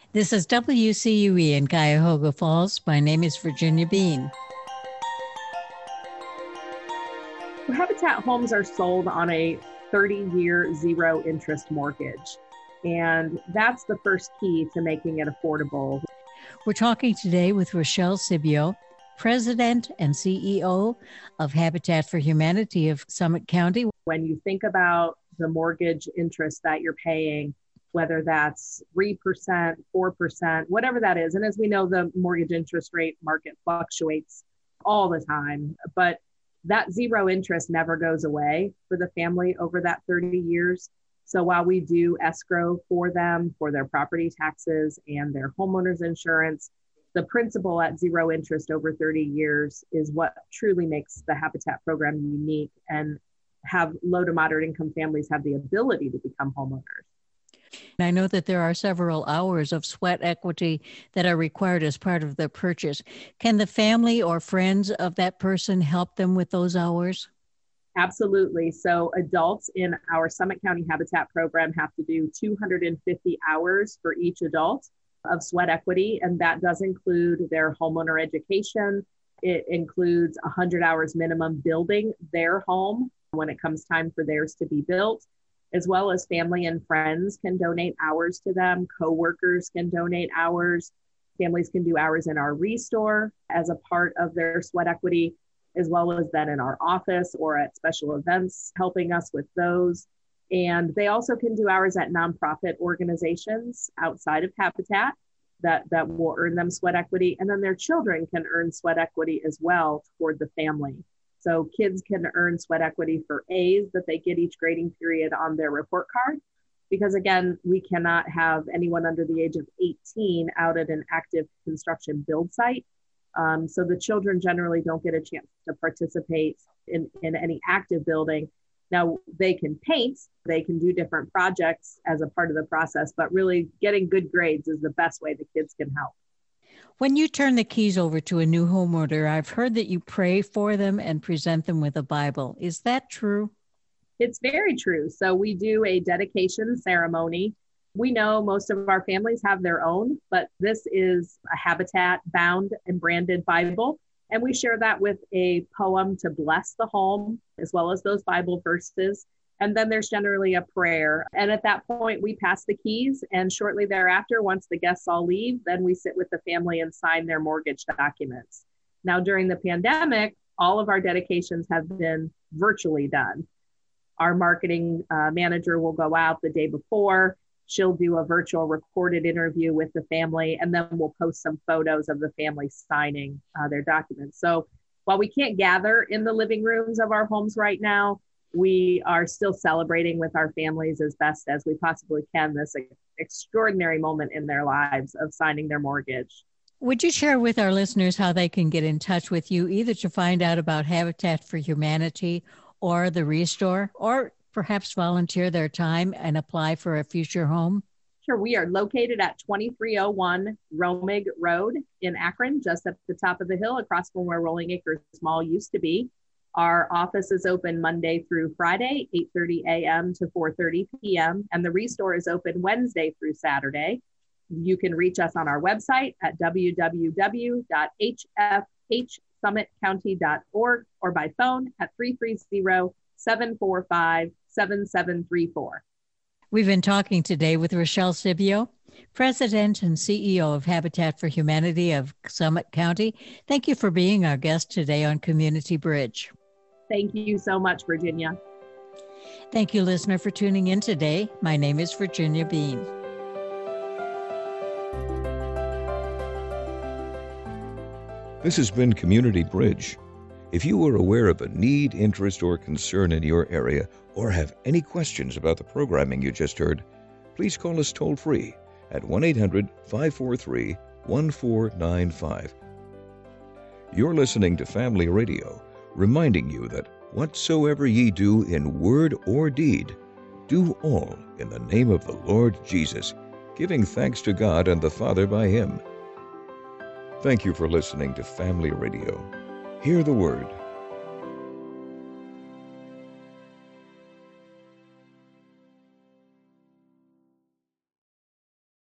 This is WCUE in Cuyahoga Falls. My name is Virginia Bean. Habitat homes are sold on a 30-year zero interest mortgage, and that's the first key to making it affordable. We're talking today with Rochelle Cibio, President and CEO of Habitat for Humanity of Summit County. When you think about the mortgage interest that you're paying, whether that's 3%, 4%, whatever that is, and as we know, the mortgage interest rate market fluctuates all the time, but that zero interest never goes away for the family over that 30 years. So while we do escrow for them for their property taxes and their homeowners insurance, the principal at zero interest over 30 years is what truly makes the Habitat program unique and have low to moderate income families have the ability to become homeowners. I know that there are several hours of sweat equity that are required as part of the purchase. Can the family or friends of that person help them with those hours? Absolutely. So adults in our Summit County Habitat program have to do 250 hours for each adult of sweat equity, and that does include their homeowner education. It includes 100 hours minimum building their home when it comes time for theirs to be built, as well as family and friends can donate hours to them. Coworkers can donate hours. Families can do hours in our restore as a part of their sweat equity, as well as then in our office or at special events, helping us with those. And they also can do hours at nonprofit organizations outside of Habitat that will earn them sweat equity. And then their children can earn sweat equity as well toward the family. So kids can earn sweat equity for A's that they get each grading period on their report card. Because again, we cannot have anyone under the age of 18 out at an active construction build site. So the children generally don't get a chance to participate in any active building. Now they can paint, they can do different projects as a part of the process, but really getting good grades is the best way the kids can help. When you turn the keys over to a new homeowner, I've heard that you pray for them and present them with a Bible. Is that true? It's very true. So we do a dedication ceremony. We know most of our families have their own, but this is a Habitat bound and branded Bible. And we share that with a poem to bless the home, as well as those Bible verses. And then there's generally a prayer. And at that point, we pass the keys. And shortly thereafter, once the guests all leave, then we sit with the family and sign their mortgage documents. Now, during the pandemic, all of our dedications have been virtually done. Our marketing manager will go out the day before. She'll do a virtual recorded interview with the family, and then we'll post some photos of the family signing their documents. So while we can't gather in the living rooms of our homes right now, we are still celebrating with our families as best as we possibly can this extraordinary moment in their lives of signing their mortgage. Would you share with our listeners how they can get in touch with you, either to find out about Habitat for Humanity or the Restore, or perhaps volunteer their time and apply for a future home? Sure. We are located at 2301 Romig Road in Akron, just at the top of the hill across from where Rolling Acres Mall used to be. Our office is open Monday through Friday, 8:30 a.m. to 4:30 p.m. And the Restore is open Wednesday through Saturday. You can reach us on our website at www.hfhsummitcounty.org or by phone at 330-745-7734. We've been talking today with Rochelle Cibio, President and CEO of Habitat for Humanity of Summit County. Thank you for being our guest today on Community Bridge. Thank you so much, Virginia. Thank you, listener, for tuning in today. My name is Virginia Bean. This has been Community Bridge. If you are aware of a need, interest, or concern in your area, or have any questions about the programming you just heard, please call us toll-free at 1-800-543-1495. You're listening to Family Radio, reminding you that whatsoever ye do in word or deed, do all in the name of the Lord Jesus, giving thanks to God and the Father by Him. Thank you for listening to Family Radio. Hear the Word.